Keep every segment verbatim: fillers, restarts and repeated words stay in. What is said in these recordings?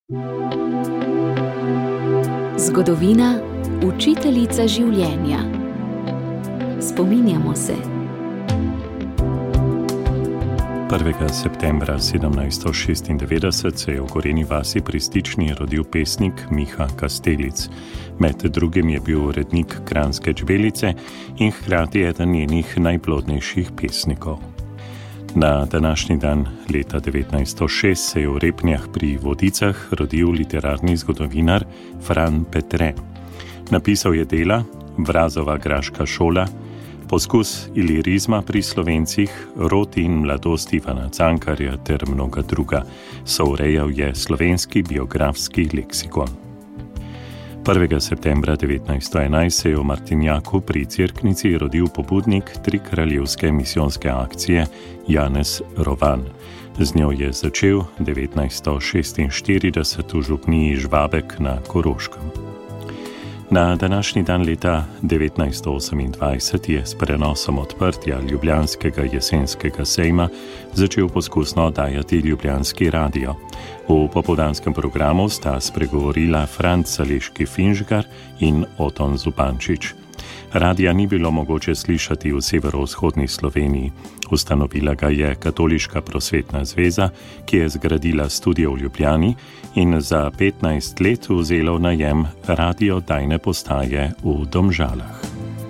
Zgodovina, učiteljica življenja. Spominjamo se. prvega septembra sedemnajststo šestindevetdeset se je v Gorenji vasi pri Stični rodil pesnik Miha Kastelic. Med drugim je bil urednik Kranjske Čebelice in hkrati eden njenih najplodnejših pesnikov. Na današnji dan leta devetnajststo šest se je v Repnjah pri Vodicah rodil literarni zgodovinar Fran Petre. Napisal je dela Vrazova graška šola, Poskus ilirizma pri Slovencih, Rod in mladost Ivana Cankarja ter mnoga druga. Sourejal je slovenski biografski leksikon. prvega septembra devetnajststo enajst se je v Martinjaku pri Cerknici rodil pobudnik trikraljevske misijonske akcije Janez Rovan. Z njo je začel devetnajststo šestinštirideset v župniji Žvabek na Koroškem. Na današnji dan leta devetnajststo osemindvajset je s prenosom odprtja ljubljanskega jesenskega sejma začel poskusno dajati ljubljanski radio. V popoldanskem programu sta spregovorila Franc Saleški Finžgar in Oton Zupančič. Radija ni bilo mogoče slišati v severovzhodni Sloveniji. Ustanovila ga je Katoliška prosvetna zveza, ki je zgradila studio v Ljubljani in za petnajst let vzela v najem radiodajne postaje v Domžalah.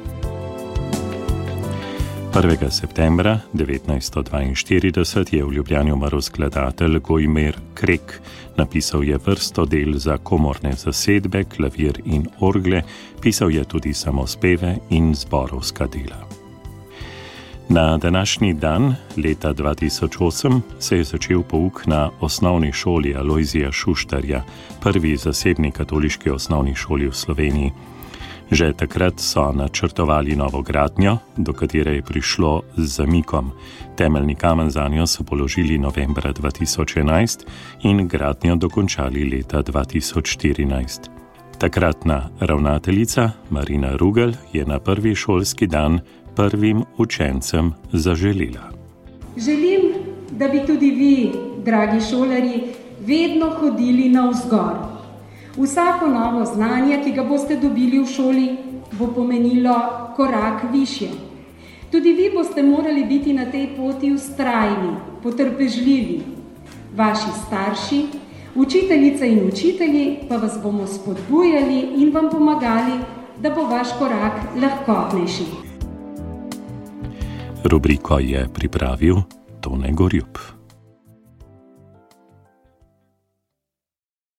prvega septembra devetnajststo dvainštirideset je v Ljubljani umrl skladatelj Gojmir Krek. Napisal je vrsto del za komorne zasedbe, klavir in orgle, pisal je tudi samospeve in zborovska dela. Na današnji dan, leta dva tisoč osem, se je začel pouk na osnovni šoli Alojzija Šuštarja, prvi zasebni katoliški osnovni šoli v Sloveniji. Že takrat so načrtovali novogradnjo, do katere je prišlo z zamikom. Temeljni kamen zanjo so položili novembra dva tisoč enajst in gradnjo dokončali leta dva tisoč štirinajst. Takratna ravnateljica Marina Rugel je na prvi šolski dan prvim učencem zaželila. Želim, da bi tudi vi, dragi šolarji, vedno hodili navzgor. Vsako novo znanje, ki ga boste dobili v šoli, bo pomenilo korak višje. Tudi vi boste morali biti na tej poti vztrajni, potrpežljivi. Vaši starši, učiteljice in učitelji pa vas bomo spodbujali in vam pomagali, da bo vaš korak lahkotnejši. Rubriko je pripravil Tone Gorjup.